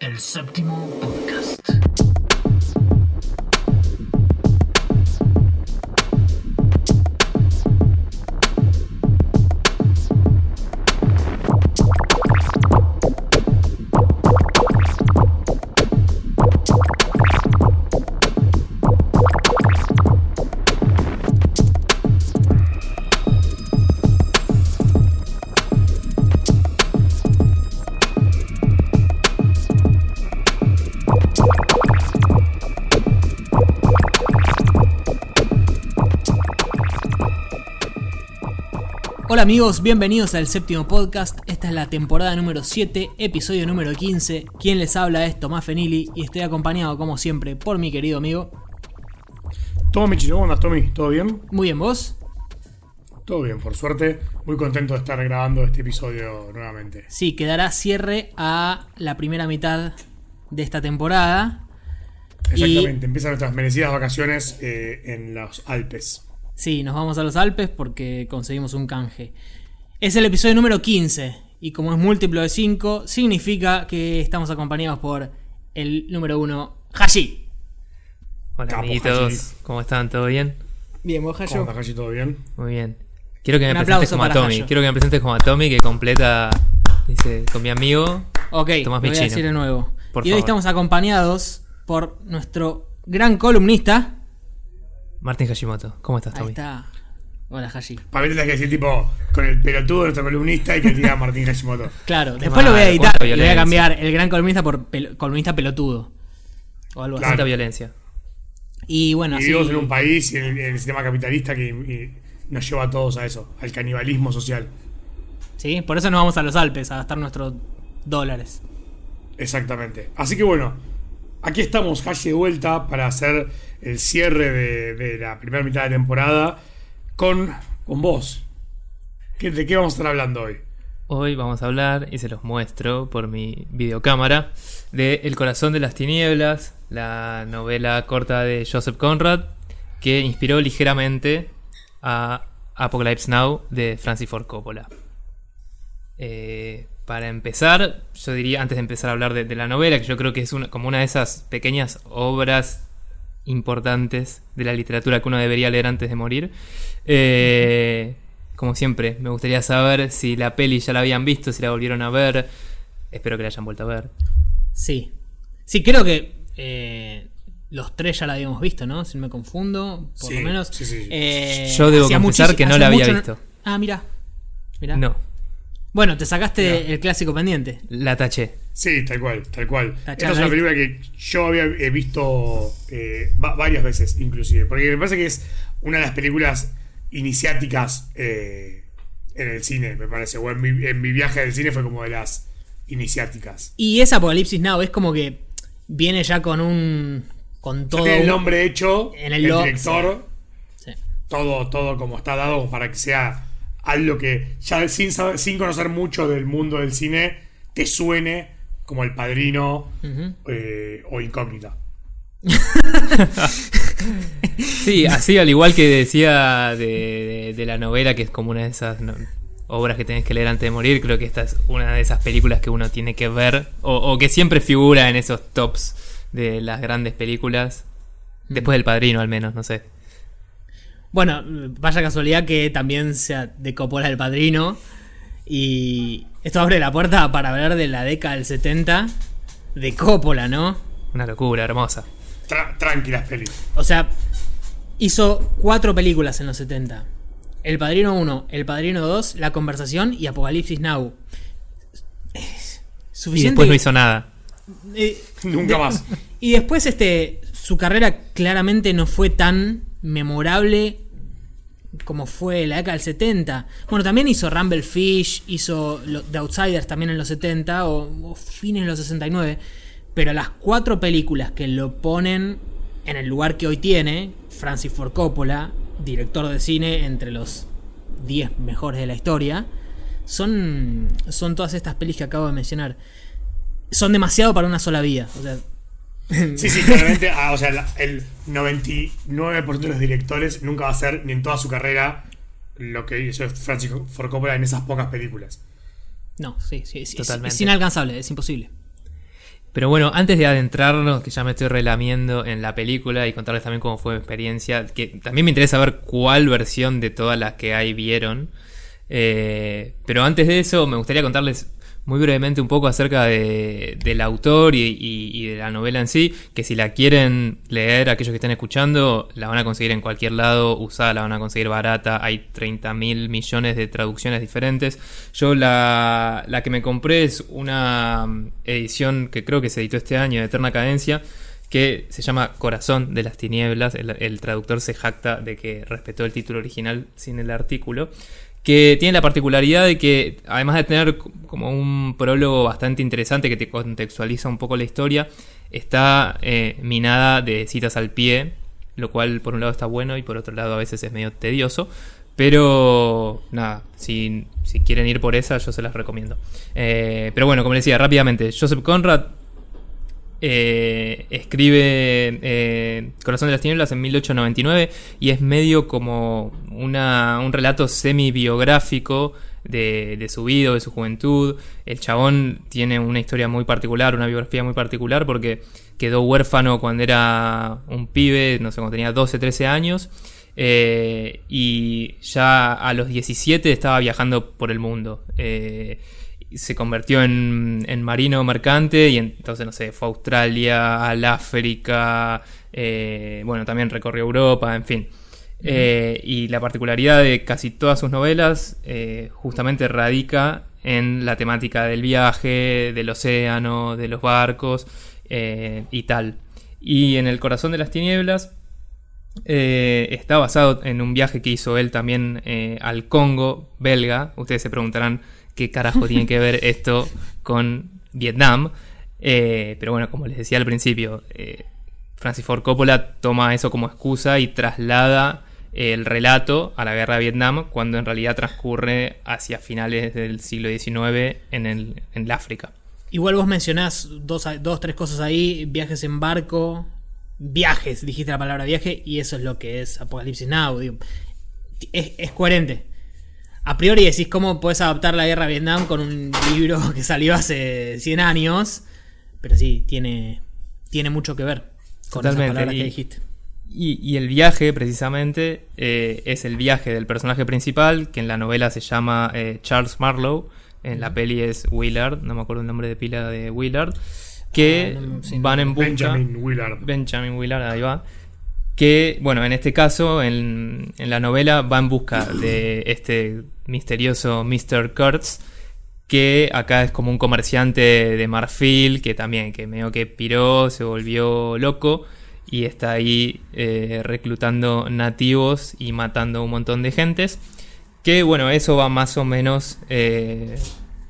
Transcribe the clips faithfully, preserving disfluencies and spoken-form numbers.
El Séptimo Podcast. Hola amigos, bienvenidos al Séptimo Podcast. Esta es la temporada número siete, episodio número quince. Quien les habla es Tomás Fenili y estoy acompañado como siempre por mi querido amigo Tommy Chino, ¿cómo andas, Tommy? ¿Todo bien? Muy bien, ¿vos? Todo bien, por suerte. Muy contento de estar grabando este episodio nuevamente. Sí, quedará cierre a la primera mitad de esta temporada. Exactamente, y... empiezan nuestras merecidas vacaciones eh, en los Alpes. Sí, nos vamos a los Alpes porque conseguimos un canje. Es el episodio número quince y como es múltiplo de cinco, significa que estamos acompañados por el número uno, Hashi. Hola Capo, amiguitos, Hashi. ¿Cómo están? ¿Todo bien? Bien, ¿vos, ¿Cómo Hashi? andas, Hashi? ¿Todo bien? Muy bien. Quiero que me Un presentes aplauso como a para Tommy. Hayo. Quiero que me presentes como a Tommy, que completa, dice, con mi amigo Ok, Tomás lo voy a Michino. decir de nuevo. Por y hoy favor. estamos acompañados por nuestro gran columnista. Martín Hashimoto. ¿Cómo estás, Ahí Tommy? está. Hola, Hashi. Para mí tendrás que decir tipo con el pelotudo de nuestro columnista y que diga Martín Hashimoto. Claro, Qué después lo voy a mal, editar cuánta y le voy a violencia. cambiar el gran columnista por pel- columnista pelotudo. O algo Claro. Tanta así. violencia. Y bueno, Y así. vivimos en un país y en el, en el sistema capitalista que y nos lleva a todos a eso, al canibalismo social. Sí, por eso nos vamos a los Alpes a gastar nuestros dólares. Exactamente. Así que bueno, aquí estamos, Hashi, de vuelta para hacer el cierre de, de la primera mitad de temporada con, con vos. ¿Qué- ¿De qué vamos a estar hablando hoy? Hoy vamos a hablar, y se los muestro por mi videocámara, de El corazón de las tinieblas, la novela corta de Joseph Conrad, que inspiró ligeramente a Apocalypse Now de Francis Ford Coppola. Eh, para empezar, yo diría, antes de empezar a hablar de, de la novela, que yo creo que es una, como una de esas pequeñas obras importantes de la literatura que uno debería leer antes de morir. Eh, como siempre, me gustaría saber si la peli ya la habían visto, si la volvieron a ver. Espero que la hayan vuelto a ver. Sí. Sí, creo que eh, los tres ya la habíamos visto, ¿no? Si no me confundo, por Sí, lo menos. sí, sí. Eh, Yo debo hacía confesar muchis- que no hacía la había mucho visto. Ah, mira. Mira. No, Bueno, te sacaste Mirá. el clásico pendiente. la taché. Sí, tal cual, tal cual. La Esta es una charla- película que yo había eh, visto eh, va- varias veces, inclusive. Porque me parece que es una de las películas iniciáticas eh, en el cine, me parece. O en mi, en mi viaje del cine fue como de las iniciáticas. Y ese Apocalipsis Now es como que viene ya con un. Con Ya todo. tiene el un- nombre hecho, en el el, lo- director, Sí. todo, todo como está dado para que sea algo que ya sin, saber- sin conocer mucho del mundo del cine te suene como El Padrino Ujú. eh, o Incógnita. Sí, así al igual que decía de, de- de la novela, que es como una de esas no, obras que tenés que leer antes de morir, creo que esta es una de esas películas que uno tiene que ver, o, o que siempre figura en esos tops de las grandes películas, después del Padrino al menos, no sé. Bueno, vaya casualidad que también sea de Coppola El Padrino. Y esto abre la puerta para hablar de la década del setenta de Coppola, ¿no? Una locura, hermosa. Tra- tranquilas pelis. O sea, hizo cuatro películas en los setenta. El Padrino uno, El Padrino dos, La Conversación y Apocalipsis Now. Es Y suficiente. después no hizo nada. Eh, Nunca de- más. Y después este su carrera claramente no fue tan memorable como fue la década del setenta. Bueno, también hizo Rumble Fish, hizo lo- The Outsiders también en los setenta o, o fines de los sesenta y nueve. Pero las cuatro películas que lo ponen en el lugar que hoy tiene, Francis Ford Coppola, director de cine entre los diez mejores de la historia, son, son todas estas pelis que acabo de mencionar. Son demasiado para una sola vida. O sea, Sí, sí, claramente. ah, o sea, la- el noventa y nueve por ciento de los directores nunca va a ser, ni en toda su carrera, lo que hizo Francis Ford Coppola en esas pocas películas. no, sí, sí, sí, es, Totalmente. es inalcanzable, es imposible. Pero bueno, antes de adentrarnos, que ya me estoy relamiendo en la película y contarles también cómo fue mi experiencia, que también me interesa ver cuál versión de todas las que hay vieron. Eh, pero antes de eso, me gustaría contarles muy brevemente un poco acerca de, del autor y, y, y de la novela en sí, que si la quieren leer, aquellos que estén escuchando, la van a conseguir en cualquier lado, usada, la van a conseguir barata, hay treinta mil millones de traducciones diferentes. Yo la, la que me compré es una edición que creo que se editó este año, de Eterna Cadencia, que se llama Corazón de las Tinieblas. El, el traductor se jacta de que respetó el título original sin el artículo, que tiene la particularidad de que, además de tener como un prólogo bastante interesante que te contextualiza un poco la historia, está eh, minada de citas al pie, lo cual por un lado está bueno y por otro lado a veces es medio tedioso. Pero nada, si, si quieren ir por esa, yo se las recomiendo. Eh, pero bueno, como les decía, rápidamente, Joseph Conrad Eh, escribe eh, Corazón de las Tinieblas en mil ochocientos noventa y nueve y es medio como una, un relato semi-biográfico de, de su vida, de su juventud. El chabón tiene una historia muy particular, una biografía muy particular, porque quedó huérfano cuando era un pibe, no sé, cuando tenía doce, trece años, eh, y ya a los diecisiete estaba viajando por el mundo. eh, Se convirtió en, en marino mercante y entonces, no sé, fue a Australia, al África, eh, bueno, también recorrió Europa, en fin. Uh-huh. Eh, y la particularidad de casi todas sus novelas eh, justamente radica en la temática del viaje, del océano, de los barcos eh, y tal. Y en El Corazón de las Tinieblas eh, está basado en un viaje que hizo él también eh, al Congo belga. Ustedes se preguntarán qué carajo tiene que ver esto con Vietnam. Eh, pero bueno, como les decía al principio, eh, Francis Ford Coppola toma eso como excusa y traslada el relato a la guerra de Vietnam, cuando en realidad transcurre hacia finales del siglo diecinueve en el, en el África. Igual vos mencionás dos, dos, tres cosas ahí: viajes en barco, viajes, dijiste la palabra viaje, y eso es lo que es Apocalipsis Now. Digo, es, es coherente. A priori decís, ¿cómo podés adaptar la guerra a Vietnam con un libro que salió hace cien años? Pero sí, tiene, tiene mucho que ver con esas palabras que dijiste. Y, y el viaje, precisamente, eh, es el viaje del personaje principal, que en la novela se llama eh, Charles Marlowe. En la peli es Willard, no me acuerdo el nombre de pila de Willard. Que ah, no, sí, van en busca... Benjamin Willard. Benjamin Willard, ahí va. Que, bueno, en este caso, en, en la novela, va en busca de este misterioso mister Kurtz, que acá es como un comerciante de marfil, que también, que medio que piró, se volvió loco, y está ahí eh, reclutando nativos y matando un montón de gentes. Que, bueno, eso va más o menos, eh,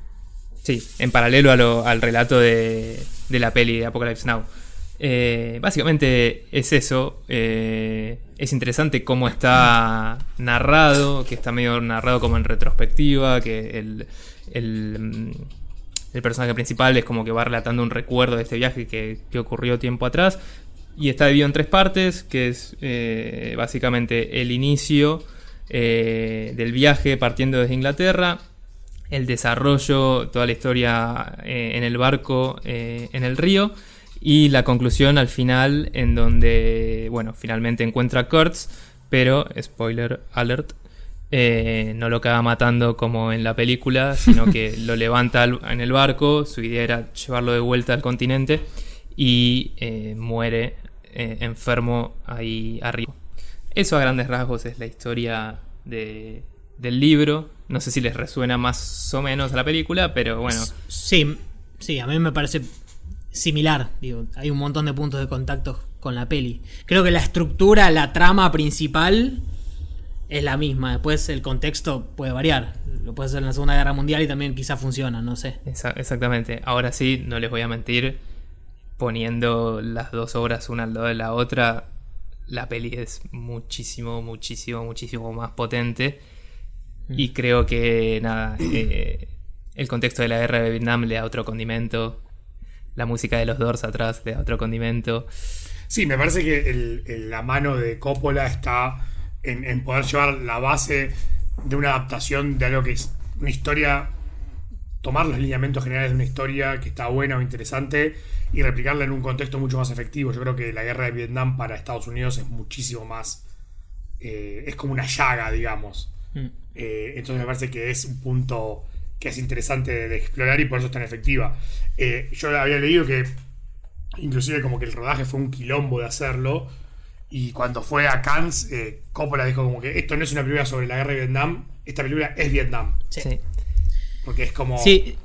sí, en paralelo a lo, al relato de, de la peli de Apocalypse Now. Eh, básicamente es eso. eh, es interesante cómo está narrado, que está medio narrado como en retrospectiva, que el, el, el personaje principal es como que va relatando un recuerdo de este viaje que, que ocurrió tiempo atrás, y está dividido en tres partes, que es eh, básicamente el inicio eh, del viaje partiendo desde Inglaterra, el desarrollo, toda la historia eh, en el barco, eh, en el río, y la conclusión al final, en donde, bueno, finalmente encuentra a Kurtz, pero, spoiler alert, eh, no lo acaba matando como en la película, sino que lo levanta en el barco. Su idea era llevarlo de vuelta al continente, y eh, muere eh, enfermo ahí arriba. Eso a grandes rasgos es la historia de, del libro. No sé si les resuena más o menos a la película, pero bueno. Sí, sí, a mí me parece similar. Digo, hay un montón de puntos de contacto con la peli. Creo que la estructura, la trama principal es la misma. Después el contexto puede variar. Lo puede hacer en la Segunda Guerra Mundial y también quizá funciona, no sé. Esa, exactamente. Ahora sí, no les voy a mentir, poniendo las dos obras una al lado de la otra, la peli es muchísimo, muchísimo, muchísimo más potente. Mm. Y creo que, nada, eh, el contexto de la guerra de Vietnam le da otro condimento. La música de los Doors atrás le da otro condimento. Sí, me parece que el, el, la mano de Coppola está en, en poder llevar la base de una adaptación de algo que es una historia tomar los lineamientos generales de una historia que está buena o interesante y replicarla en un contexto mucho más efectivo. Yo creo que la guerra de Vietnam para Estados Unidos es muchísimo más... Eh, es como una llaga, digamos. Mm. Eh, entonces me parece que es un punto que es interesante de, de explorar y por eso es tan efectiva. Eh, yo había leído que inclusive como que el rodaje fue un quilombo de hacerlo, y cuando fue a Cannes, eh, Coppola dijo como que esto no es una película sobre la guerra de Vietnam, esta película es Vietnam. Sí. Porque es como... Sí.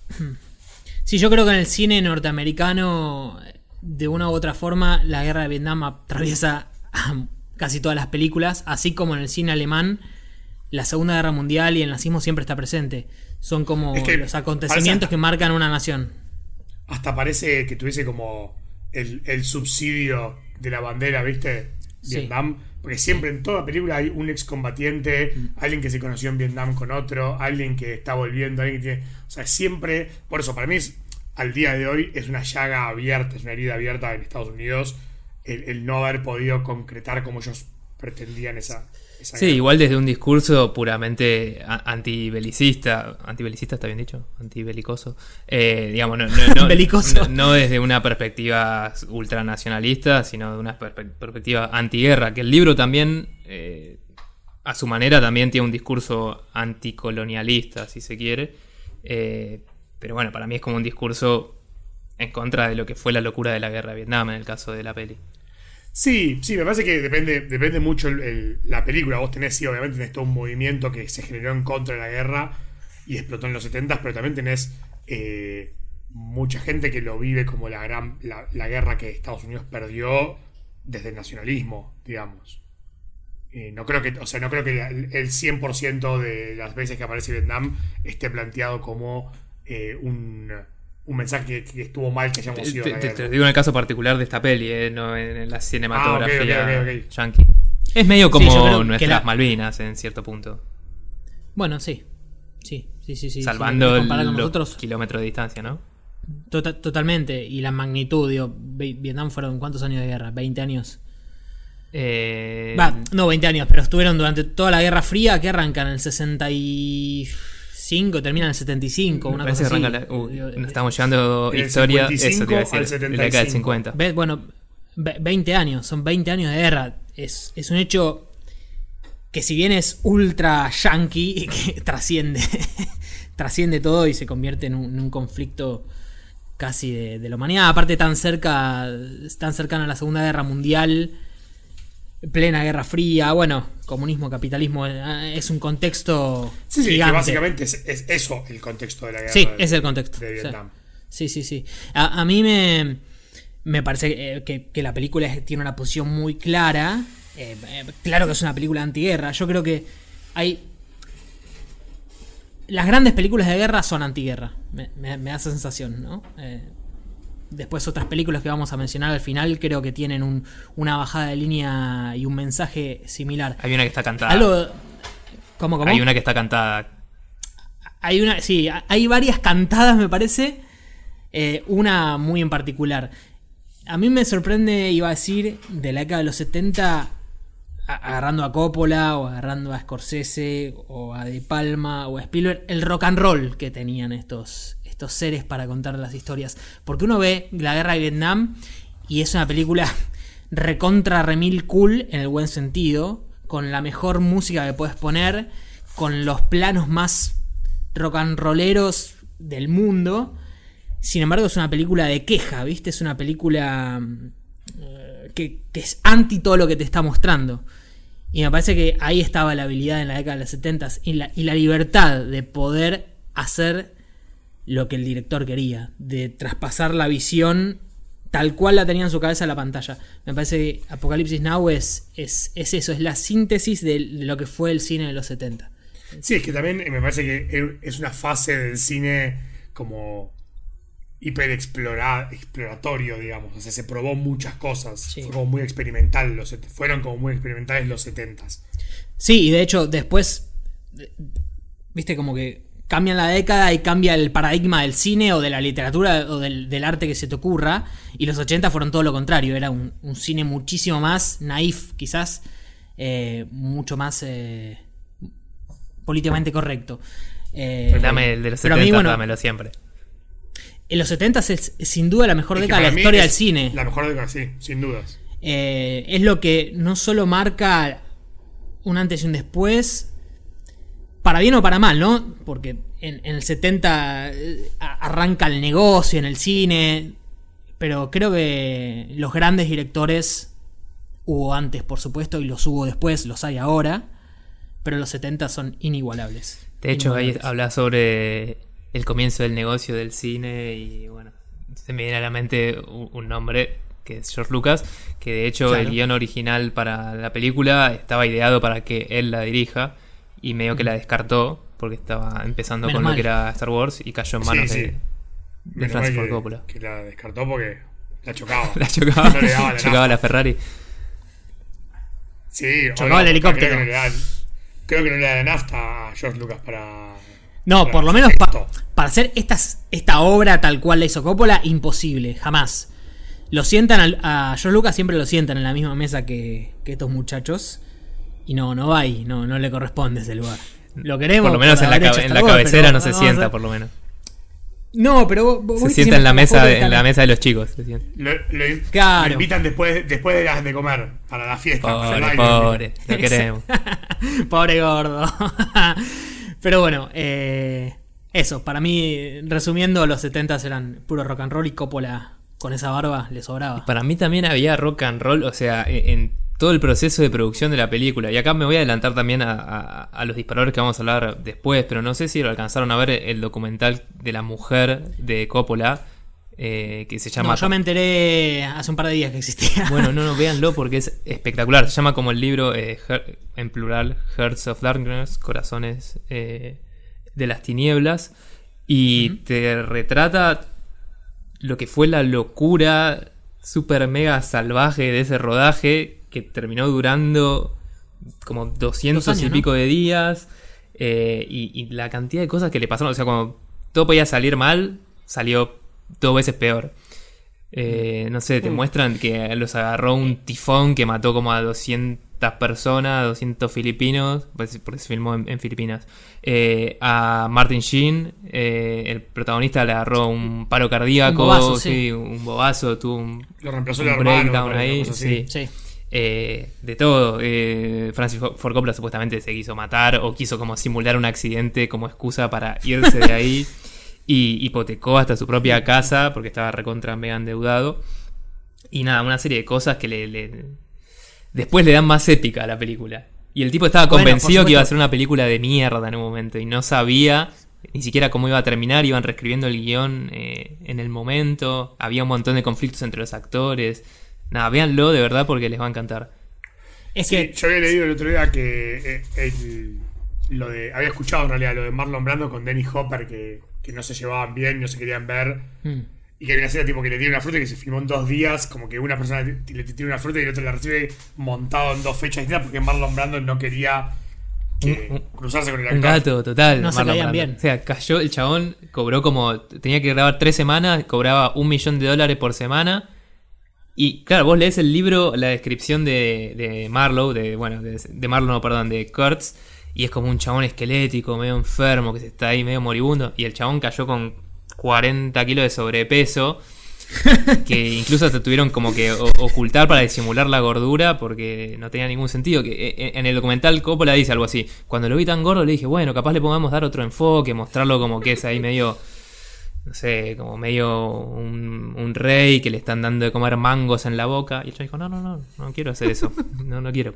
Sí, yo creo que en el cine norteamericano, de una u otra forma, la guerra de Vietnam atraviesa casi todas las películas, así como en el cine alemán, la Segunda Guerra Mundial y el nazismo siempre está presente. Son como es que los acontecimientos que marcan una nación. Hasta parece que tuviese como el, el subsidio de la bandera, ¿viste? Sí. Vietnam. Porque siempre en toda película hay un excombatiente, mm. alguien que se conoció en Vietnam con otro, alguien que está volviendo, alguien que tiene... O sea, siempre... Por eso, para mí, es, al día de hoy, es una llaga abierta, es una herida abierta en Estados Unidos, el, el no haber podido concretar como ellos pretendían esa... esa Sí, guerra. igual desde un discurso puramente a- antibelicista, antibelicista está bien dicho, antibelicoso, eh, digamos, no, no, no, Belicoso. no, no desde una perspectiva ultranacionalista, sino de una perspe- perspectiva antiguerra, que el libro también, eh, a su manera, también tiene un discurso anticolonialista, si se quiere, eh, pero bueno, para mí es como un discurso en contra de lo que fue la locura de la guerra de Vietnam en el caso de la peli. Sí, sí, me parece que depende, depende mucho el, el, la película. Vos tenés, sí, obviamente tenés todo un movimiento que se generó en contra de la guerra y explotó en los setentas, pero también tenés eh, mucha gente que lo vive como la gran la, la guerra que Estados Unidos perdió desde el nacionalismo, digamos. Eh, no creo que, o sea, no creo que el cien por ciento de las veces que aparece Vietnam esté planteado como eh, un... un mensaje que, que estuvo mal que hayamos ido a la Te, te, guerra. te digo en el caso particular de esta peli, eh, no en la cinematografía Ah, ok, ok, ok, ok. yankee. Es medio como Sí, yo creo que nuestras la- Malvinas en cierto punto. Bueno, sí. Sí, sí, sí. sí Salvando si lo el- comparas con los nosotros, kilómetros de distancia, ¿no? tota- totalmente. Y la magnitud, digo, Ve- Vietnam fueron ¿cuántos años de guerra? ¿veinte años? Eh, Va, no veinte años, pero estuvieron durante toda la Guerra Fría, que arrancan en el sesenta y cinco, terminan en el setenta y cinco, me una parece cosa que así. arranca la- uh, Digo, nos estamos llevando del historia, cincuenta y cinco eso te iba a decir, al de setenta y la década del cinco. cincuenta. ¿Ves? Bueno, ve- veinte años, son veinte años de guerra. Es, es un hecho que, si bien es ultra yankee, que trasciende trasciende todo y se convierte en un, en un conflicto casi de, de la humanidad. Aparte, tan cerca, tan cercano a la Segunda Guerra Mundial, plena Guerra Fría, bueno, comunismo, capitalismo, eh, es un contexto Sí, sí, que gigante. básicamente es, es eso el contexto de la guerra. Sí, de, es el contexto. de Vietnam. Sí, sí, sí. A, a mí me, me parece eh, que, que la película es- tiene una posición muy clara. Eh, eh, claro que es una película antiguerra. Yo creo que hay... Las grandes películas de guerra son antiguerra. Me, me, me da esa sensación, ¿no? Eh, después otras películas que vamos a mencionar al final creo que tienen un, una bajada de línea y un mensaje similar. Hay una que está cantada. Algo... ¿Cómo, cómo? Hay una que está cantada. Hay una, sí, hay varias cantadas, me parece. Eh, una muy en particular. A mí me sorprende, iba a decir, de la década de los setenta, a- agarrando a Coppola, o agarrando a Scorsese, o a De Palma, o a Spielberg, el rock and roll que tenían estos, estos seres para contar las historias. Porque uno ve la guerra de Vietnam y es una película recontra remil cool, en el buen sentido, con la mejor música que puedes poner, con los planos más rock and rolleros del mundo. Sin embargo, es una película de queja, ¿viste? Es una película eh, que, que es anti todo lo que te está mostrando. Y me parece que ahí estaba la habilidad en la década de los setenta y la, y la libertad de poder hacer lo que el director quería, de traspasar la visión tal cual la tenía en su cabeza en la pantalla. Me parece que Apocalipsis Now es, es, es eso, es la síntesis de, de lo que fue el cine de los setenta. Sí, es que también me parece que es una fase del cine como hiper explora- exploratorio, digamos. O sea, se probó muchas cosas. Sí. Fue como muy experimental. Los, set- fueron como muy experimentales los setentas. Sí, y de hecho después, viste, como que cambian la década y cambia el paradigma del cine o de la literatura o del, del arte que se te ocurra, y los ochenta fueron todo lo contrario, era un, un cine muchísimo más naif, quizás, eh, mucho más eh, políticamente correcto. Eh, Dame el de los pero a setenta, mí, bueno, dámelo siempre. en los setenta es, es sin duda la mejor Es que década de para la mí historia es del cine. La mejor década, sí, sin dudas. Eh, es lo que no solo marca un antes y un después, para bien o para mal, ¿no? Porque en, en el setenta eh, arranca el negocio en el cine, pero creo que los grandes directores hubo antes, por supuesto, y los hubo después, los hay ahora, pero los setenta son inigualables. De hecho, ahí Inigualables. habla sobre el comienzo del negocio del cine y bueno, se me viene a la mente un, un nombre que es George Lucas, que de hecho Claro. el guión original para la película estaba ideado para que él la dirija y medio que la descartó porque estaba empezando Menos con mal. lo que era Star Wars y cayó en Sí, manos sí. de, de Menos Francis mal Ford que, Coppola. que la descartó porque la chocaba. La chocaba, No le daba la chocaba nafta. la Ferrari. Sí, o Chocaba el helicóptero. Creo que, no le dan, creo que no le da la nafta a George Lucas para. No, para por lo hacer menos pa- esto. para hacer estas, esta obra tal cual la hizo Coppola, imposible, jamás. Lo sientan al- a George Lucas, siempre lo sientan en la misma mesa que, que estos muchachos. Y no, no va ahí, no, no le corresponde ese lugar. Lo queremos. Por lo menos en la, haber cabe- hecho en Star la Wars, cabecera pero no se vamos a- sienta, por lo menos. No, pero vos, vos Se viste sienta en siempre la mesa foto de, de en la Thanos. mesa de los chicos. se sienta. Lo, lo- Claro. lo invitan después, después de las de comer, para la fiesta. para el Pobre, baile. pobre, lo queremos. Pobre gordo. Pero bueno, eh, eso, para mí, resumiendo, los setenta eran puro rock and roll y Coppola con esa barba le sobraba. Para mí también había rock and roll, o sea, en, en todo el proceso de producción de la película. Y acá me voy a adelantar también a, a- a los disparadores que vamos a hablar después, pero no sé si lo alcanzaron a ver el documental de la mujer de Coppola, eh, que se llama... No, yo me enteré hace un par de días que existía. Bueno, no, no, véanlo porque es espectacular. Se llama como el libro, eh, Her- en plural, Hearts of Darkness, Corazones eh, de las Tinieblas. Y Ujú. te retrata lo que fue la locura super mega salvaje de ese rodaje que terminó durando como doscientos Dos años, y ¿no? pico de días. eh, y, y la cantidad de cosas que le pasaron. O sea, cuando todo podía salir mal, salió dos veces peor. Eh, no sé, te Mm. muestran que los agarró un tifón que mató como a doscientas personas, doscientos filipinos, pues, porque se filmó en, en Filipinas. Eh, a Martin Sheen, eh, el protagonista, le agarró un paro cardíaco, Un bobazo, sí, sí. un bobazo, tuvo un, Lo reemplazó un el hermano. breakdown me parece, ahí, una cosa así. sí. Sí. Eh, de todo. Eh, Francis Ford Coppola supuestamente se quiso matar o quiso como simular un accidente como excusa para irse de ahí. Y hipotecó hasta su propia casa porque estaba recontra mega endeudado. Y nada, una serie de cosas que le, le- después le dan más épica a la película. Y el tipo estaba Bueno, convencido por que iba a supuesto. ser una película de mierda en un momento. Y no sabía ni siquiera cómo iba a terminar. Iban reescribiendo el guión eh, en el momento. Había un montón de conflictos entre los actores. Nada, véanlo de verdad porque les va a encantar. Es Sí, que yo había leído el otro día que eh, el- lo de había escuchado en realidad lo de Marlon Brando con Dennis Hopper que, que no se llevaban bien, no se querían ver mm, y que había una escena tipo que le tiene una fruta y que se filmó en dos días, como que una persona t- le tiene una fruta y el otro la recibe montado en dos fechas distintas porque Marlon Brando no quería que Un- un- cruzarse con el Un actor. gato, total. No se Marlon caían Brando. bien. O sea, cayó el chabón, cobró como. Tenía que grabar tres semanas, cobraba un millón de dólares por semana. Y claro, vos lees el libro, la descripción de, de Marlowe, de. Bueno, de, de Marlowe, no, perdón, de Kurtz. Y es como un chabón esquelético, medio enfermo, que se está ahí medio moribundo. Y el chabón cayó con cuarenta kilos de sobrepeso. Que incluso te tuvieron como que o- ocultar para disimular la gordura porque no tenía ningún sentido. Que eh, en el documental Coppola dice algo así: cuando lo vi tan gordo le dije, bueno, capaz le podamos dar otro enfoque, mostrarlo como que es ahí medio, no sé, como medio un, un rey que le están dando de comer mangos en la boca. Y el chico dijo, no, no, no, no quiero hacer eso, no, no quiero.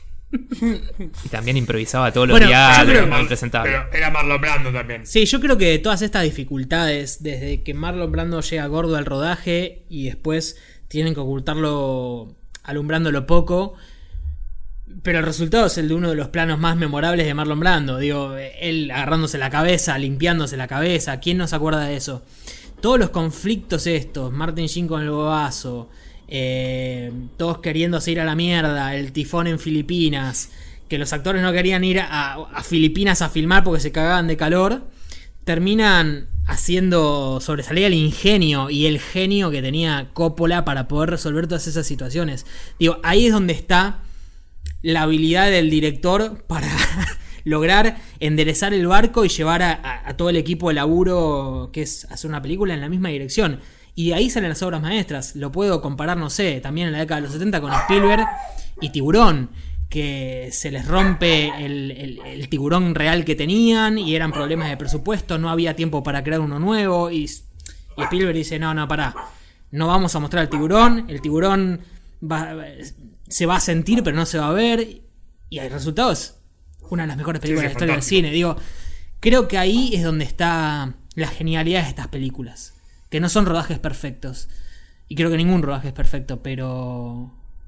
Y también improvisaba todos los Bueno, yo diálogos, creo- muy impresentable. Pero era Marlon Brando también. sí, yo creo que todas estas dificultades, desde que Marlon Brando llega gordo al rodaje y después tienen que ocultarlo alumbrándolo poco, pero el resultado es el de uno de los planos más memorables de Marlon Brando. Digo, él agarrándose la cabeza, limpiándose la cabeza. ¿Quién no se acuerda de eso? Todos los conflictos estos, Martin Sheen con el bobazo, eh, todos queriéndose ir a la mierda, el tifón en Filipinas, que los actores no querían ir a, a Filipinas a filmar porque se cagaban de calor, terminan haciendo sobresalir el ingenio y el genio que tenía Coppola para poder resolver todas esas situaciones. Digo, ahí es donde está la habilidad del director para lograr enderezar el barco y llevar a, a, a todo el equipo de laburo que es hacer una película en la misma dirección. Y de ahí salen las obras maestras. Lo puedo comparar, no sé, también en la década de los setenta con Spielberg y Tiburón, que se les rompe el, el, el tiburón real que tenían y eran problemas de presupuesto, no había tiempo para crear uno nuevo y, y Spielberg dice, no, no, pará, no vamos a mostrar el tiburón, el tiburón va, se va a sentir pero no se va a ver, y el resultado es una de las mejores películas Sí, sí, de la historia fantástico. del cine. Digo, creo que ahí es donde está la genialidad de estas películas, que no son rodajes perfectos, y creo que ningún rodaje es perfecto, pero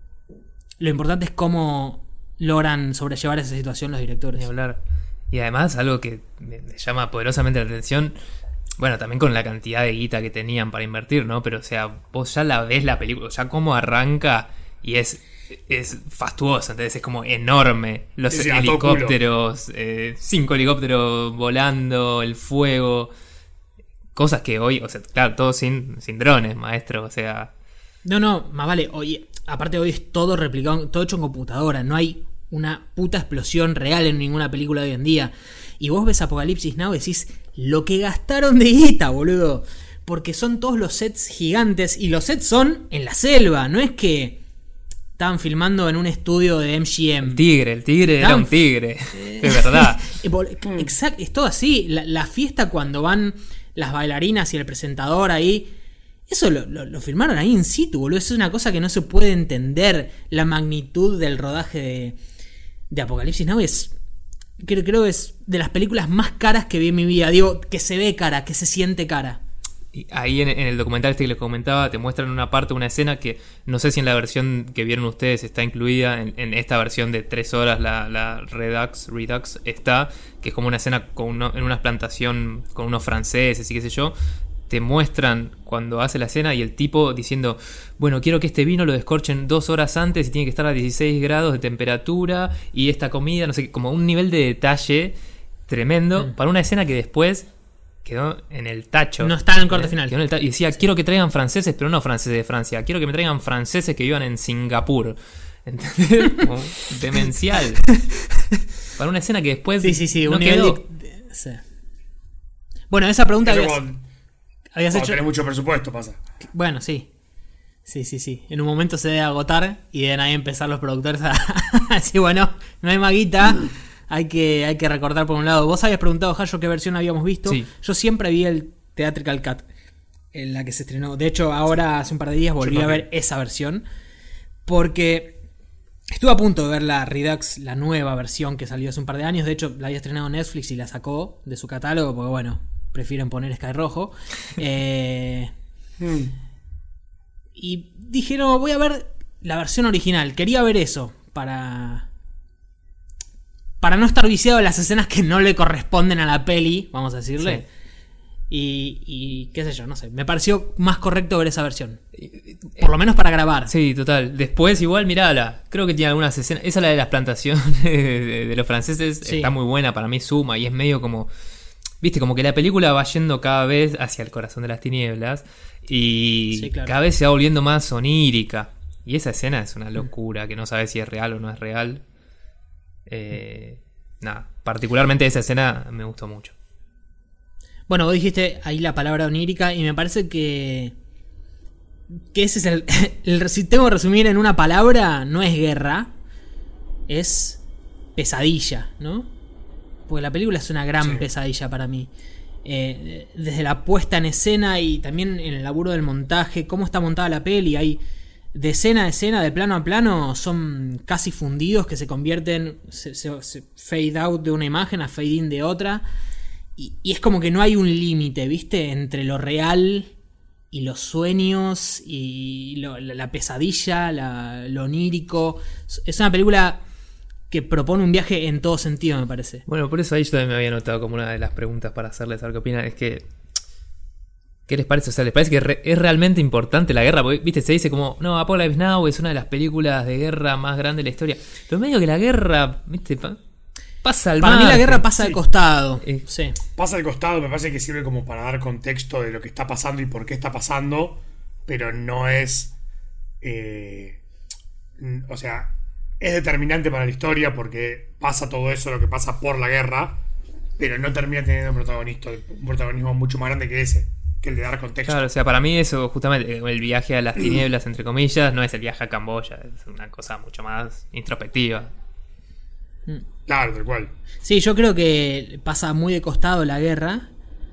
lo importante es cómo logran sobrellevar esa situación los directores. Ni hablar. Y además, algo que me, me llama poderosamente la atención, bueno, también con la cantidad de guita que tenían para invertir, ¿no? Pero, o sea, vos ya la ves la película, ya cómo arranca y es, es fastuosa, entonces es como enorme. Los Sí, sí, a todo helicópteros, eh, cinco helicópteros volando, el fuego, cosas que hoy, o sea, claro, todo sin, sin drones, maestro, o sea... No, no, más vale, hoy, aparte hoy es todo replicado, todo hecho en computadora, no hay una puta explosión real en ninguna película de hoy en día. Y vos ves Apocalipsis Now y decís, lo que gastaron de guita, boludo. Porque son todos los sets gigantes y los sets son en la selva, no es que estaban filmando en un estudio de M G M. El tigre, el tigre era Tan- un tigre, es verdad. Exacto, es todo así. La, la fiesta cuando van las bailarinas y el presentador ahí, eso lo, lo, lo filmaron ahí in situ, boludo. Eso es una cosa que no se puede entender. La magnitud del rodaje de, de Apocalipsis Now es, creo, creo que es de las películas más caras que vi en mi vida. Digo, que se ve cara, que se siente cara. Y ahí en, en el documental este que les comentaba, te muestran una parte, una escena que no sé si en la versión que vieron ustedes está incluida, en, en esta versión de tres horas, la, la Redux, Redux está, que es como una escena con uno, en una plantación con unos franceses y qué sé yo. Te muestran cuando hace la escena y el tipo diciendo, bueno, quiero que este vino lo descorchen dos horas antes y tiene que estar a dieciséis grados de temperatura y esta comida, no sé, como un nivel de detalle tremendo Mm. para una escena que después quedó en el tacho. No está en el corte ¿Eh? final. Quedó en el tacho. Y decía, quiero que traigan franceses, pero no franceses de Francia, quiero que me traigan franceses que vivan en Singapur. ¿Entendés? Como demencial. Para una escena que después Sí, sí, sí, no un nivel quedó. de- de- sí. Bueno, esa pregunta Eso habías, cuando, habías cuando hecho. tenés mucho presupuesto pasa. Bueno, sí. Sí, sí, sí. En un momento se debe agotar y deben ahí empezar los productores a decir, bueno, no hay más guita, hay que, hay que recortar por un lado. Vos habías preguntado, Jayo, qué versión habíamos visto. Sí. Yo siempre vi el Theatrical Cut, en la que se estrenó. De hecho, ahora hace un par de días volví Yo a también. ver esa versión. Porque estuve a punto de ver la Redux, la nueva versión que salió hace un par de años. De hecho, la había estrenado Netflix y la sacó de su catálogo, porque bueno, prefieren poner Sky Rojo. Eh... Mm. Y dije, no, voy a ver la versión original. Quería ver eso para... Para no estar viciado en las escenas que no le corresponden a la peli, vamos a decirle. Sí. Y, y qué sé yo, no sé. Me pareció más correcto ver esa versión. Por lo menos para grabar. Sí, total. Después igual, mirala. Creo que tiene algunas escenas. Esa la de las plantaciones de, de los franceses. Sí. Está muy buena, para mí suma. Y es medio como... Viste, como que la película va yendo cada vez hacia el corazón de las tinieblas. Y Sí, claro. cada vez se va volviendo más onírica. Y esa escena es una locura. Que no sabes si es real o no es real. Eh, nada. Particularmente esa escena me gustó mucho. Bueno, vos dijiste ahí la palabra onírica y me parece que... Que ese es el, el... Si tengo que resumir en una palabra, no es guerra. Es pesadilla, ¿no? Porque la película es una gran Sí. pesadilla para mí. Eh, desde la puesta en escena y también en el laburo del montaje, cómo está montada la peli, hay de escena a escena, de plano a plano, son casi fundidos que se convierten, se, se- se fade out de una imagen a fade in de otra, y, y es como que no hay un límite, ¿viste? Entre lo real y los sueños y lo- la, la pesadilla, la- lo onírico. Es una película que propone un viaje en todo sentido, me parece. Bueno, por eso ahí yo también me había notado como una de las preguntas para hacerles a ver qué opinan. Es que... ¿Qué les parece? O sea, ¿les parece que re- es realmente importante la guerra? Porque, viste, se dice como, no, Apocalypse Now es una de las películas de guerra más grandes de la historia. Pero medio que la guerra, viste, pa- pasa al Para mí la margen. guerra pasa Sí. de costado. Eh, Sí. Pasa al costado, me parece que sirve como para dar contexto de lo que está pasando y por qué está pasando, pero no es... eh, n- o sea, es determinante para la historia porque pasa todo eso, lo que pasa por la guerra, pero no termina teniendo un protagonista, un protagonismo mucho más grande que ese, que el de dar contexto. Claro, o sea, para mí eso, justamente, el viaje a las tinieblas, entre comillas, no es el viaje a Camboya, es una cosa mucho más introspectiva. Claro, tal cual. Sí, yo creo que pasa muy de costado la guerra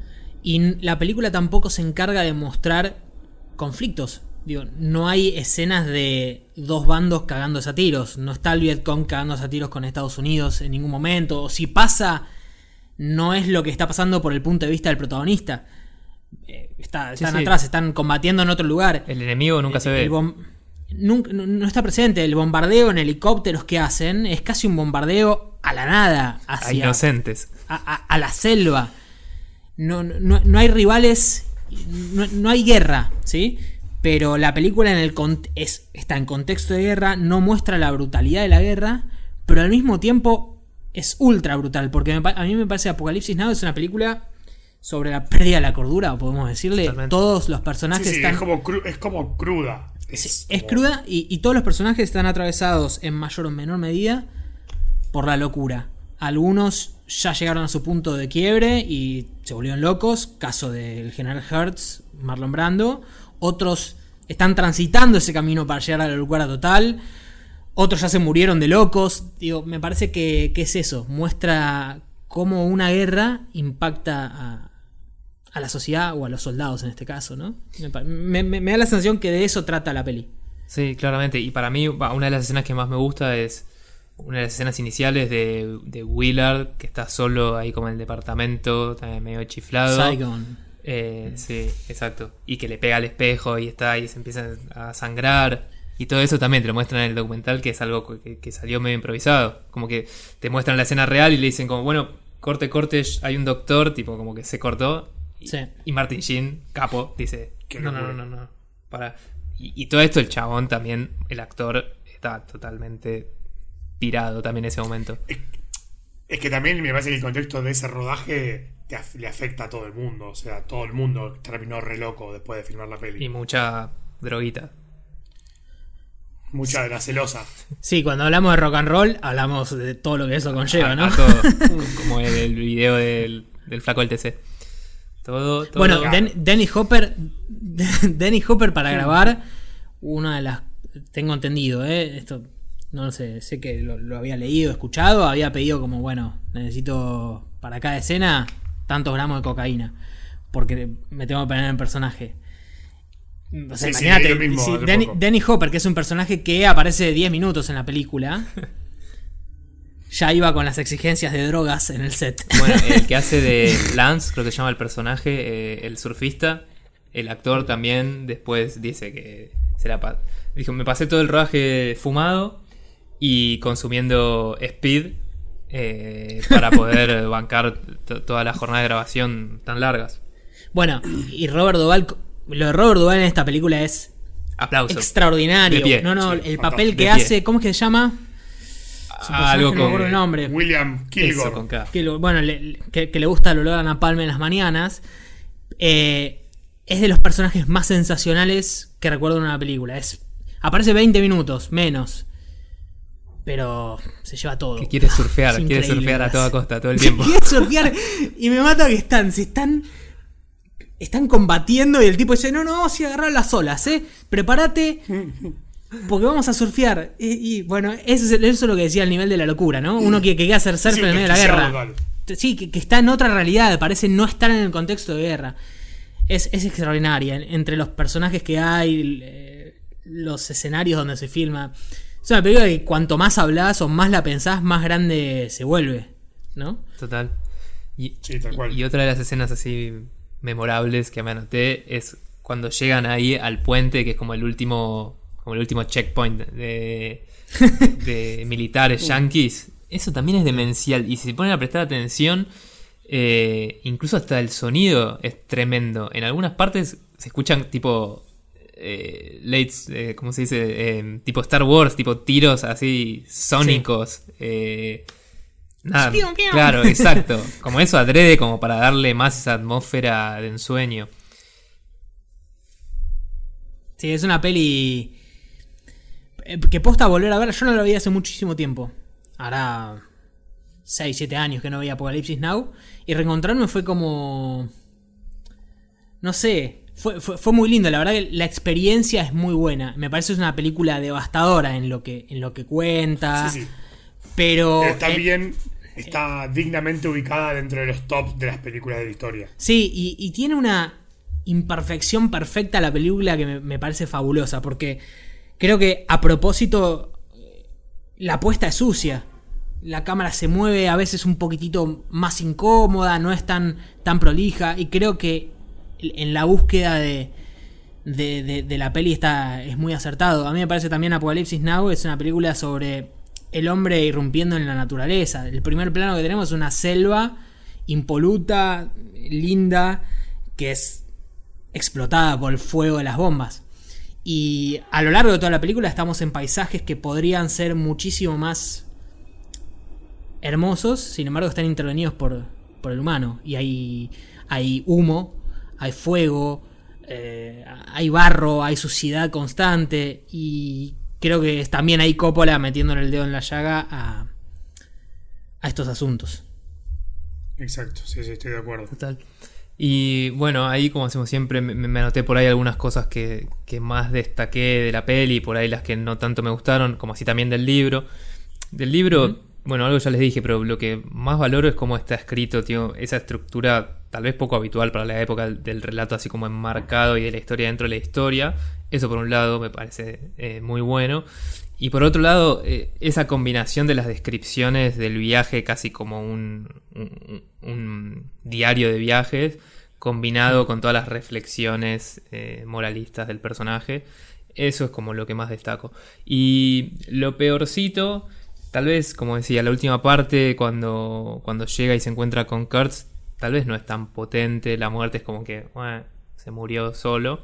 y la película tampoco se encarga de mostrar conflictos. Digo, no hay escenas de dos bandos cagándose a tiros. No está el Vietcong cagándose a tiros con Estados Unidos en ningún momento. O si pasa, no es lo que está pasando por el punto de vista del protagonista. Eh, está, Sí, están sí. atrás, están combatiendo en otro lugar. El enemigo nunca se ve. El bom- nunca- no, no está presente. El bombardeo en helicópteros que hacen es casi un bombardeo a la nada. A Hacia, inocentes. a, a- a la selva. No, no, no hay rivales, no, no hay guerra, ¿sí? Pero la película en el cont- es, está en contexto de guerra, no muestra la brutalidad de la guerra, pero al mismo tiempo es ultra brutal, porque me pa- a mí me parece Apocalipsis Now es una película sobre la pérdida de la cordura, podemos decirle. Totalmente. Todos los Sí, personajes sí, están... es, como cru- es como cruda. Sí, Es, es como- cruda y, y todos los personajes están atravesados en mayor o menor medida por la locura. Algunos ya llegaron a su punto de quiebre y se volvieron locos, caso del general Hertz, Marlon Brando. Otros están transitando ese camino para llegar a la locura total. Otros ya se murieron de locos. Digo, me parece que, que es eso, muestra cómo una guerra impacta a, a la sociedad o a los soldados en este caso, ¿no? Me, pa- me- me- me da la sensación que de eso trata la peli. Sí, claramente. Y para mí, va, una de las escenas que más me gusta es una de las escenas iniciales de, de Willard, que está solo ahí como en el departamento, también medio chiflado. Saigon. Eh, sí, exacto. Y que le pega al espejo y está y se empieza a sangrar. Y todo eso también te lo muestran en el documental, que es algo que, que salió medio improvisado. Como que te muestran la escena real y le dicen como, bueno, corte, corte, hay un doctor, tipo como que se cortó. Y, Sí. y Martin Sheen, capo, dice, Qué no, no, no, locura. no, no. Para. Y, y todo esto el chabón también, el actor, está totalmente pirado también en ese momento. Es que también me parece que el contexto de ese rodaje te af- le afecta a todo el mundo. O sea, todo el mundo terminó re loco después de filmar la peli. Y mucha droguita. Mucha de la celosa. Sí, cuando hablamos de rock and roll, hablamos de todo lo que eso conlleva, A- ¿no? a todo. Como el, el video del, del flaco del T C. Todo, todo. Bueno, Claro. Den- Dennis Hopper, Dennis Hopper para grabar una de las, tengo entendido, ¿eh? Esto no lo sé, sé que lo, lo había leído, escuchado, había pedido como, bueno, necesito para cada escena tantos gramos de cocaína, porque me tengo que poner en personaje. O sea, Sí, sí, imagínate, leí lo mismo si hace Denny- poco. Dennis Hopper, que es un personaje que aparece diez minutos en la película, ya iba con las exigencias de drogas en el set. Bueno, el que hace de Lance, creo que se llama el personaje, eh, el surfista, el actor también después dice que será pa- dijo, me pasé todo el rodaje fumado y consumiendo speed eh, para poder bancar t- toda la jornada de grabación tan largas. Bueno, y Robert Duvall, lo de Robert Duvall en esta película es Aplausos. extraordinario. De pie, no, no, sí, el fantástico. papel que De pie. hace, ¿cómo es que se llama? Su personaje, Algo no me acuerdo con el nombre. William eso Kilgore. con K. Que lo- bueno, le- que, que le gusta el olor a napalm en las mañanas. Eh, es de los personajes más sensacionales que recuerdo en una película. Es, aparece veinte minutos, menos. Pero se lleva todo. Que quiere surfear, Es quiere increíble, surfear a las- toda costa, todo el tiempo. Quiere surfear y me mata que están, se están, están combatiendo y el tipo dice, no, no, si agarrar las olas, eh, prepárate porque vamos a surfear. Y, y, bueno, eso es, eso es lo que decía el nivel de la locura, ¿no? Uno que, que quiere hacer surf Sí, en un el medio de la desquiciado guerra. total. Sí, que, que está en otra realidad, parece no estar en el contexto de guerra. Es, es extraordinaria. Entre los personajes que hay, eh, los escenarios donde se filma. Es una película que cuanto más hablas o más la pensás, más grande se vuelve, ¿no? Total. Y, Sí, tal cual. y otra de las escenas así memorables que me anoté es cuando llegan ahí al puente, que es como el último como el último checkpoint de, de militares yanquis. Eso también es demencial. Y si se ponen a prestar atención, eh, incluso hasta el sonido es tremendo. En algunas partes se escuchan tipo eh, late, eh, ¿cómo se dice? Eh, tipo Star Wars, tipo tiros así sónicos. Eh, nada, Pium, pium. claro, exacto. Como eso adrede, como para darle más esa atmósfera de ensueño. Sí, es una peli. eh, que posta volver a ver. Yo no la vi hace muchísimo tiempo. Hará seis, siete años que no veía Apocalipsis Now. Y reencontrarme fue como... No sé... Fue, fue, fue muy lindo, la verdad que la experiencia es muy buena. Me parece que es una película devastadora en lo que, en lo que cuenta. Sí, sí. Pero, Pero está eh, bien, está dignamente ubicada dentro de los tops de las películas de la historia. Sí, y, y tiene una imperfección perfecta la película que me, me parece fabulosa. Porque creo que a propósito la puesta es sucia. La cámara se mueve a veces un poquitito más incómoda, no es tan, tan prolija. Y creo que en la búsqueda de, de, de, de la peli está, es muy acertado. A mí me parece también Apocalipsis Now es una película sobre el hombre irrumpiendo en la naturaleza. El primer plano que tenemos es una selva impoluta, linda, que es explotada por el fuego de las bombas. Y a lo largo de toda la película estamos en paisajes que podrían ser muchísimo más hermosos, sin embargo están intervenidos por, por el humano. Y hay, hay humo, hay fuego, eh, hay barro, hay suciedad constante. Y creo que es también ahí Coppola metiéndole el dedo en la llaga a, a estos asuntos. Exacto, sí, sí, estoy de acuerdo. Total. Y bueno, ahí como hacemos siempre, me, me anoté por ahí algunas cosas que, que más destaqué de la peli, por ahí las que no tanto me gustaron, como así también del libro. Del libro, uh-huh. Bueno, algo ya les dije, pero lo que más valoro es cómo está escrito, tío, esa estructura tal vez poco habitual para la época del relato así como enmarcado y de la historia dentro de la historia. Eso por un lado me parece eh, muy bueno. Y por otro lado, eh, esa combinación de las descripciones del viaje casi como un, un, un diario de viajes, combinado con todas las reflexiones eh, moralistas del personaje, eso es como lo que más destaco. Y lo peorcito, tal vez, como decía, la última parte, cuando, cuando llega y se encuentra con Kurtz, tal vez no es tan potente, la muerte es como que bueno, se murió solo.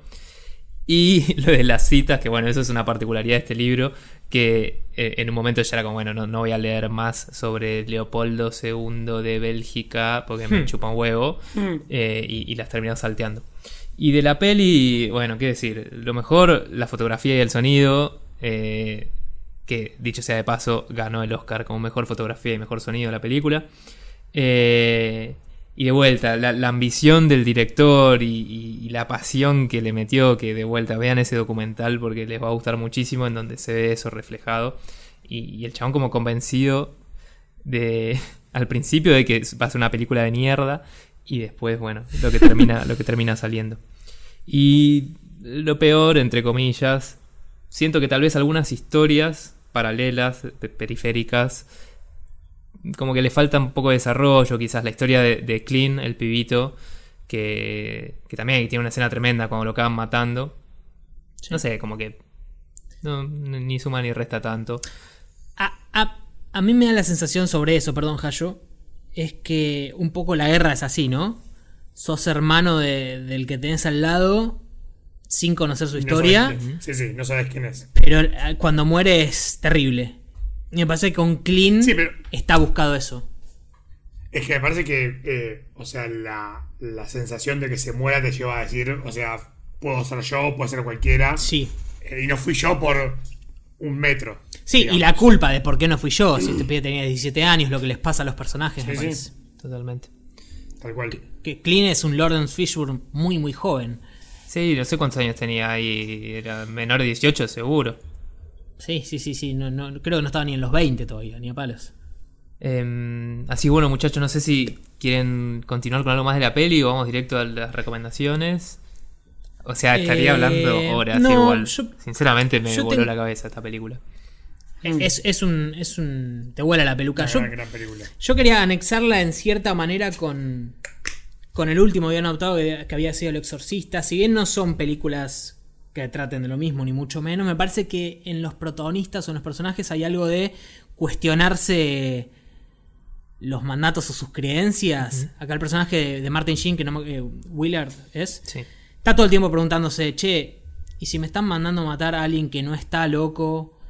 Y lo de las citas, que bueno, eso es una particularidad de este libro, que eh, en un momento ya era como, bueno, no, no voy a leer más sobre Leopoldo segundo de Bélgica, porque me hmm. chupa un huevo, hmm. eh, y, y las termino salteando. Y de la peli, bueno, qué decir, lo mejor, la fotografía y el sonido, eh, que dicho sea de paso, ganó el Oscar como mejor fotografía y mejor sonido de la película. Eh... Y de vuelta, la, la ambición del director y, y, y la pasión que le metió, que de vuelta vean ese documental porque les va a gustar muchísimo, en donde se ve eso reflejado. Y, y el chabón como convencido de al principio de que va a ser una película de mierda y después, bueno, lo que termina, lo que termina saliendo. Y lo peor, entre comillas, siento que tal vez algunas historias paralelas, periféricas, como que le falta un poco de desarrollo. Quizás la historia de, de Clint, el pibito, que, que también tiene una escena tremenda cuando lo acaban matando. Sí. No sé, como que no, ni suma ni resta tanto. A, a, a mí me da la sensación sobre eso, perdón, Hayo, es que un poco la guerra es así, ¿no? Sos hermano de, del que tenés al lado sin conocer su historia. No sí, sí, no sabes quién es. Pero cuando muere es terrible. Y me parece que con Clint sí, pero está buscado eso. Es que me parece que, eh, o sea, la, la sensación de que se muera te lleva a decir, o sea, puedo ser yo, puede ser cualquiera. Sí. Eh, y no fui yo por un metro. Sí, digamos. Y la culpa de por qué no fui yo. Si este pibe tenía diecisiete años, lo que les pasa a los personajes, sí, me sí. parece. Totalmente. Tal cual. Que, que Clint es un Lawrence Fishburne muy, muy joven. Sí, no sé cuántos años tenía ahí. Era menor de dieciocho, seguro. Sí, sí, sí, sí. No, no, creo que no estaba ni en los veinte todavía, ni a palos. Eh, así bueno, muchachos, no sé si quieren continuar con algo más de la peli o vamos directo a las recomendaciones. O sea, estaría eh, hablando horas no, igual. Yo, Sinceramente me voló ten... la cabeza esta película. Es, es un. es un. Te vuela la peluca. Una yo, gran película. Yo quería anexarla en cierta manera con. Con el último habían optado que, que había sido El Exorcista. Si bien no son películas que traten de lo mismo, ni mucho menos, me parece que en los protagonistas o en los personajes hay algo de cuestionarse los mandatos o sus creencias. Uh-huh. Acá el personaje de, de Martin Sheen, que no eh, Willard es, sí. Está todo el tiempo preguntándose, che, ¿y si me están mandando a matar a alguien que no está loco?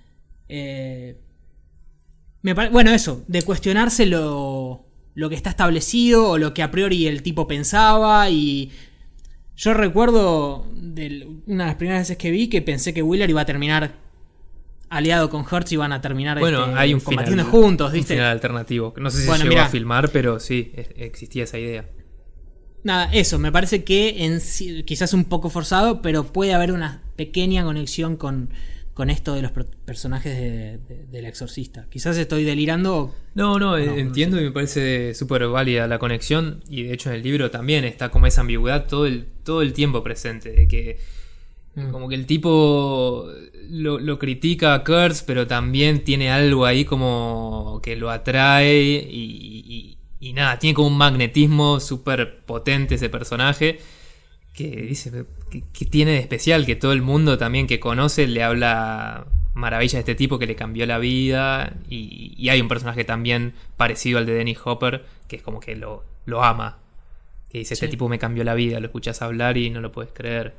Eh, me pare- bueno, eso, de cuestionarse lo, lo que está establecido o lo que a priori el tipo pensaba. Y yo recuerdo de una de las primeras veces que vi que pensé que Willard iba a terminar aliado con Hertz y van a terminar Bueno, este, hay un combatiendo final, juntos, un ¿viste? final alternativo. No sé si Bueno, se llegó mirá. a filmar, pero sí, es- existía esa idea. Nada, eso, me parece que en sí- quizás un poco forzado, pero puede haber una pequeña conexión con, con esto de los pro- personajes de, de- del exorcista. Quizás estoy delirando. No, no, eh, no entiendo sé. y me parece súper válida la conexión. Y de hecho en el libro también está como esa ambigüedad todo el, todo el tiempo presente. De que Mm. como que el tipo lo, lo critica a Kurtz, pero también tiene algo ahí como que lo atrae y, y- y nada, tiene como un magnetismo súper potente ese personaje. Que dice, ¿qué, qué tiene de especial? Que todo el mundo también que conoce le habla maravilla de este tipo que le cambió la vida. Y, y hay un personaje también parecido al de Dennis Hopper, que es como que lo, lo ama. Que dice, este Sí. tipo me cambió la vida, lo escuchas hablar y no lo puedes creer.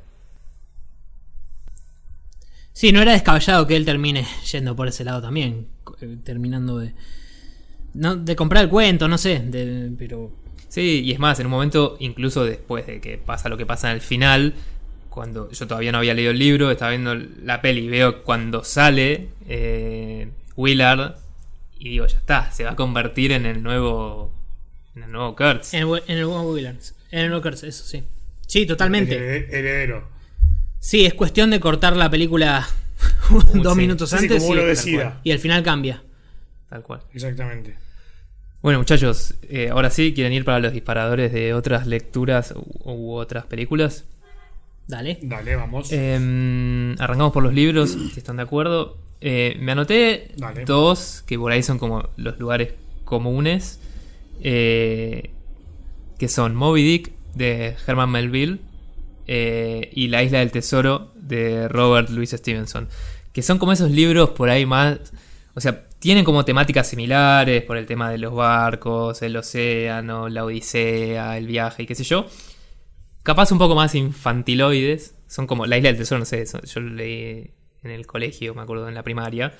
Sí, no era descabellado que él termine yendo por ese lado también. co- eh, Terminando de. No, de comprar el cuento, no sé. De, pero. Sí, y es más, en un momento, incluso después de que pasa lo que pasa en el final, cuando yo todavía no había leído el libro, estaba viendo la peli y veo cuando sale eh, Willard y digo, ya está, se va a convertir en el nuevo en el nuevo Kurtz. En el, en el nuevo Williams. En el nuevo Kurtz, eso sí. Sí, totalmente. Hered- Heredero. Sí, es cuestión de cortar la película dos sí. minutos Sí, sí, antes como y, uno decida. y al final cambia. Tal cual. Exactamente. Bueno, muchachos, eh, ahora sí, ¿quieren ir para los disparadores de otras lecturas u, u otras películas? Dale. Dale, vamos. Eh, arrancamos por los libros, si están de acuerdo. Eh, me anoté Dale. dos que por ahí son como los lugares comunes, eh, que son Moby Dick de Herman Melville eh, y La Isla del Tesoro de Robert Louis Stevenson, que son como esos libros por ahí más, o sea, tienen como temáticas similares por el tema de los barcos, el océano, la odisea, el viaje y qué sé yo. Capaz un poco más infantiloides. Son como La Isla del Tesoro, no sé, son- yo lo leí en el colegio, me acuerdo, en la primaria.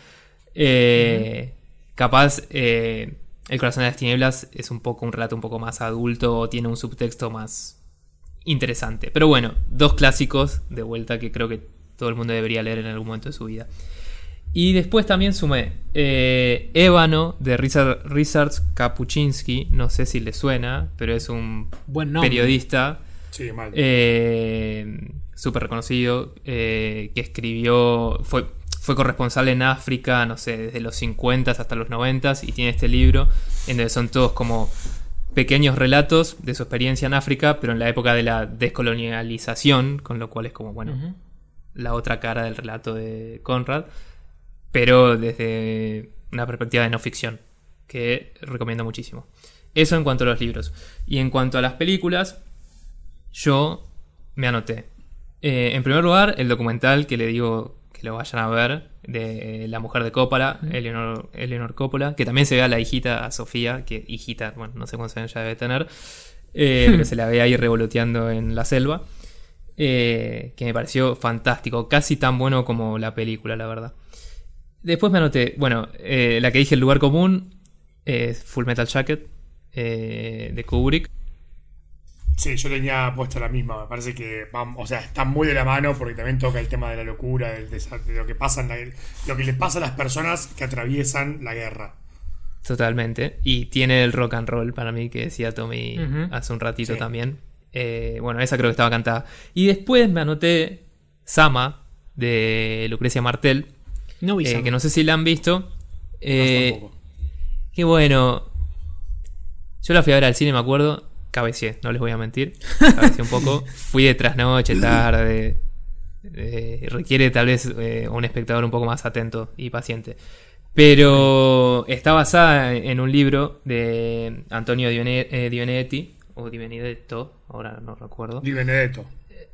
Eh, Capaz eh, El corazón de las tinieblas es un poco un relato un poco más adulto, o tiene un subtexto más interesante. Pero bueno, dos clásicos de vuelta que creo que todo el mundo debería leer en algún momento de su vida. Y después también sumé eh, Ébano de Richard, Richard Kapuscinski, no sé si le suena, pero es un Buen nombre. periodista Sí, mal. eh, súper reconocido, eh, que escribió, fue, fue corresponsal en África, no sé, desde los cincuenta hasta los noventa, y tiene este libro en donde son todos como pequeños relatos de su experiencia en África, pero en la época de la descolonialización, con lo cual es como, bueno, Ujú. la otra cara del relato de Conrad, pero desde una perspectiva de no ficción, que recomiendo muchísimo. Eso en cuanto a los libros. Y en cuanto a las películas, yo me anoté. Eh, en primer lugar, el documental que le digo que lo vayan a ver, de La mujer de Coppola, Eleanor, Eleanor Coppola, que también se ve a la hijita, a Sofía, que hijita, bueno, no sé cuántos años ya debe tener, eh, pero se la ve ahí revoloteando en la selva. Eh, que me pareció fantástico, casi tan bueno como la película, la verdad. Después me anoté, bueno, eh, la que dije, El lugar común, eh, Full Metal Jacket, eh, de Kubrick. Sí, yo tenía puesta la misma. Me parece que, vamos, o sea, está muy de la mano porque también toca el tema de la locura, del desa- de lo que pasa en la, lo que le pasa a las personas que atraviesan la guerra. Totalmente. Y tiene el rock and roll para mí, que decía Tommy Ujú. hace un ratito Sí. también. Eh, bueno, esa creo que estaba cantada. Y después me anoté Sama, de Lucrecia Martel, No vi eh, Sama. que no sé si la han visto. No, Eh, tampoco. Qué bueno. Yo la fui a ver al cine, me acuerdo. Cabeceé, no les voy a mentir. Cabeceé un poco. Fui de trasnoche, tarde. Eh, requiere tal vez eh, un espectador un poco más atento y paciente. Pero está basada en un libro de Antonio Di Bene- eh, Di Benedetti, o Di Benedetto, ahora no recuerdo. Di Benedetto.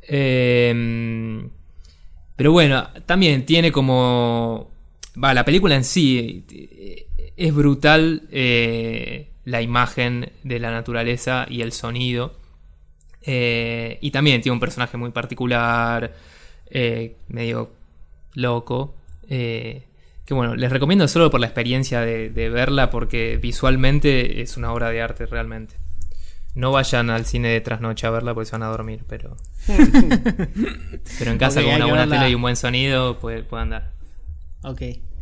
Eh, pero bueno, también tiene como... Va, la película en sí eh, es brutal, eh, la imagen de la naturaleza y el sonido. Eh, y también tiene un personaje muy particular, eh, medio loco. Eh, que bueno, les recomiendo solo por la experiencia de, de verla, porque visualmente es una obra de arte realmente. No vayan al cine de trasnoche a verla porque se van a dormir, pero... pero en casa Ok, con hay una que buena verla. tele y un buen sonido puede, puede andar. Ok.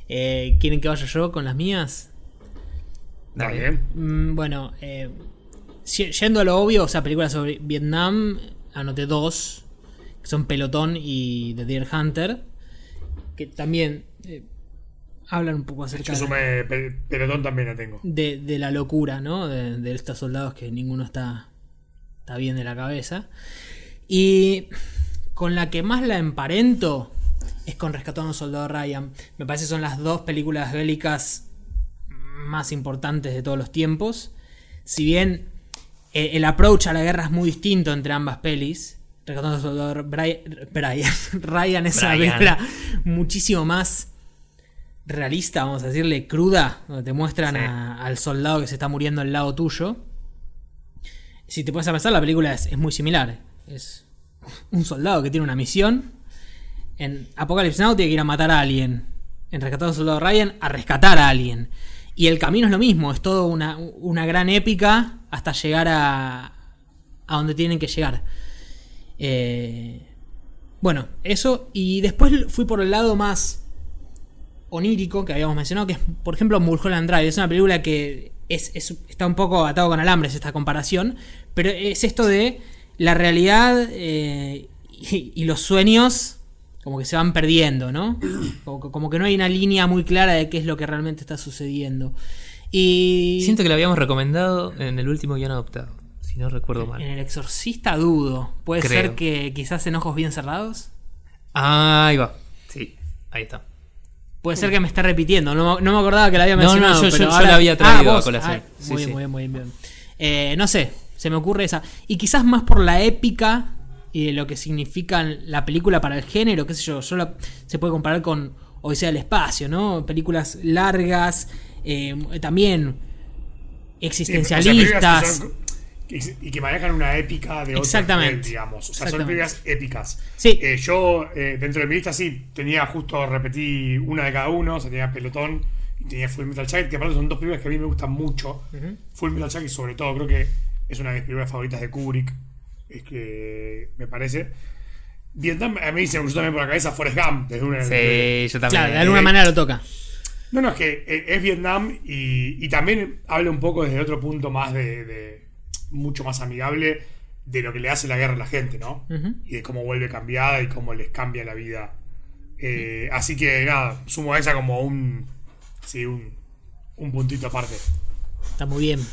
Eh, ¿Quieren que vaya yo con las mías? Dale. Dale. Mm, bueno, eh, si- yendo a lo obvio, o sea, películas sobre Vietnam, anoté dos, que son Pelotón y The Deer Hunter, que también eh, hablan un poco acerca Yo de, sumé pe- pelotón también la tengo. de, de la locura, ¿no? De, de estos soldados que ninguno está, está bien de la cabeza. Y con la que más la emparento es con Rescatando a un Soldado Ryan. Me parece que son las dos películas bélicas más importantes de todos los tiempos. Si bien eh, el approach a la guerra es muy distinto entre ambas pelis, Rescatando a un Soldado Brian, Brian, Ryan es una Brian. película muchísimo más realista, vamos a decirle, cruda, donde te muestran Sí. a- al soldado que se está muriendo al lado tuyo. Si te pones a pensar, la película es, es muy similar. Es un soldado que tiene una misión. En Apocalypse Now tiene que ir a matar a alguien. En Rescatando al Soldado Ryan, a rescatar a alguien. Y el camino es lo mismo, es todo una, una gran épica hasta llegar a, a donde tienen que llegar. Eh, bueno, eso. Y después fui por el lado más onírico que habíamos mencionado, que es, por ejemplo, Mulholland Drive. Es una película que es, es- está un poco atado con alambres esta comparación, pero es esto de la realidad eh, y, y los sueños como que se van perdiendo, ¿no? Como, que- como que no hay una línea muy clara de qué es lo que realmente está sucediendo. Y Siento que lo habíamos recomendado en el último guión adoptado, si no recuerdo en mal. El Exorcista dudo. Puede Creo. ser que quizás en Ojos Bien Cerrados. Ahí va. Sí, ahí está. Puede ser que me esté repitiendo. No, me- no me acordaba que la había No, no, mencionado. yo- yo- pero yo ahora- la había traído Ah, a vos. colación. Ah, Sí, muy bien, sí. muy bien, muy bien. Eh, no sé, se me ocurre esa. Y quizás más por la épica y de lo que significa la película para el género, qué sé yo. yo la- se puede comparar con Odisea del Espacio, ¿no? Películas largas, eh, también Sí, existencialistas. o sea, películas que son- que- y que manejan una épica de otro Exactamente. nivel, digamos. O sea, son Exactamente. películas épicas. Sí. Eh, yo, eh, dentro de mi lista, sí, tenía justo, repetí una de cada uno. O sea, tenía Pelotón y tenía Full Metal Jacket, que aparte son dos películas que a mí me gustan mucho. Ujú. Full Metal Jacket, sobre todo, creo que es una de mis películas favoritas de Kubrick. Es que me parece. Vietnam, a mí se me cruzó también por la cabeza Forrest Gump. Desde una, Sí, yo también. Claro, de alguna Eh, manera lo toca. No, no, es que eh, es Vietnam y, y también habla un poco desde otro punto más de, de- mucho más amigable de lo que le hace la guerra a la gente, ¿no? Ujú. Y de cómo vuelve cambiada y cómo les cambia la vida. Eh, así que nada, sumo a esa como un, sí, un, un puntito aparte. Está muy bien.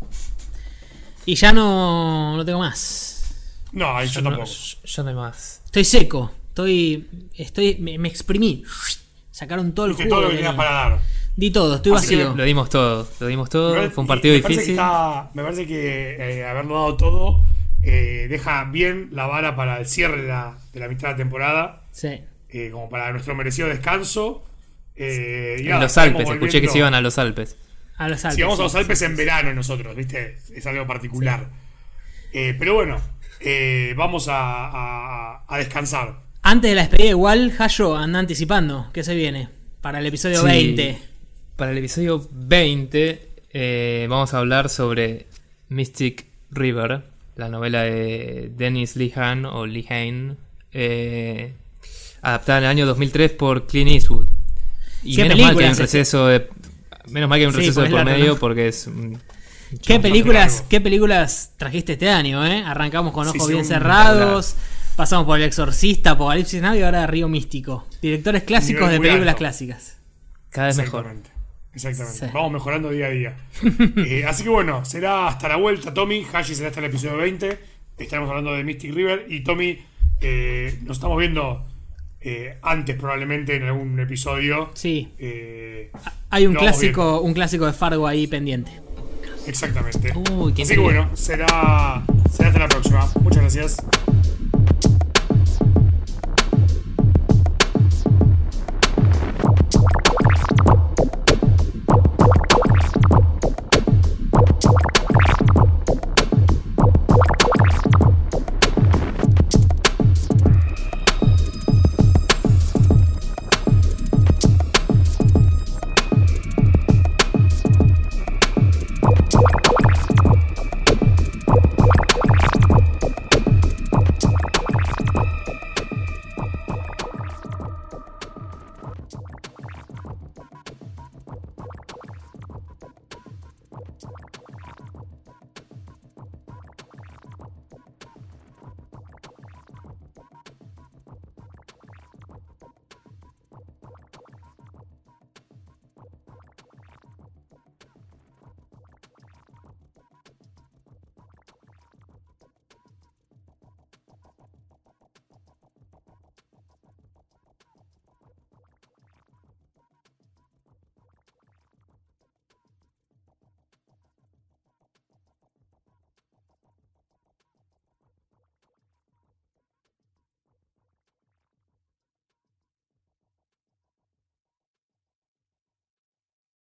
Y ya no, no tengo más. No, ahí yo, Yo no, tampoco. yo- yo no hay más. Estoy seco. Estoy. Estoy. Me, me exprimí. Sacaron todo el Viste jugo. todo lo que que tenías tenía. para dar. Di todo, estoy Así que vacío. Lo dimos todo, lo dimos todo. Me- Fue un y partido me parece que difícil. está- me parece que eh, haberlo dado todo eh, deja bien la vara para el cierre de la, de la mitad de la temporada. Sí. eh, como para nuestro merecido descanso. Eh, y En nada, los estamos Alpes, escuché que volviendo- se iban a los Alpes. A los Alpes. Si vamos a los sí, Alpes sí, en sí. verano nosotros, ¿viste? Es algo particular. Eh, pero bueno, eh, vamos a, a- a descansar. Antes de la despedida, igual, Hayo anda anticipando. ¿Qué se viene? Para el episodio Sí. veinte. Para el episodio veinte eh, vamos a hablar sobre Mystic River, la novela de Dennis Lehane o Lehane, eh, adaptada en el año dos mil tres por Clint Eastwood. Y ¿Qué menos mal que hay un películas es receso de menos mal que hay un Sí, receso pues de por es largo, medio ¿no? porque es un- ¿Qué Bastante películas, largo. ¿Qué películas trajiste este año, eh? Arrancamos con Sí, Ojos sí, Bien un Cerrados. Pasamos por El Exorcista, Apocalipsis Now y ahora Río Místico. Directores clásicos Nivel de muy películas alto. clásicas. cada vez mejor. Exactamente. Exactamente. Sí. Vamos mejorando día a día. Eh, así que bueno, será hasta la vuelta, Tommy. Hashi será hasta el episodio veinte. Estaremos hablando de Mystic River. Y Tommy, eh, nos estamos viendo eh, antes probablemente en algún episodio. Sí. Eh, Hay un lo vamos clásico, un clásico de Fargo ahí pendiente. exactamente. Uy, qué Así que bueno, será, será hasta la próxima. Muchas gracias.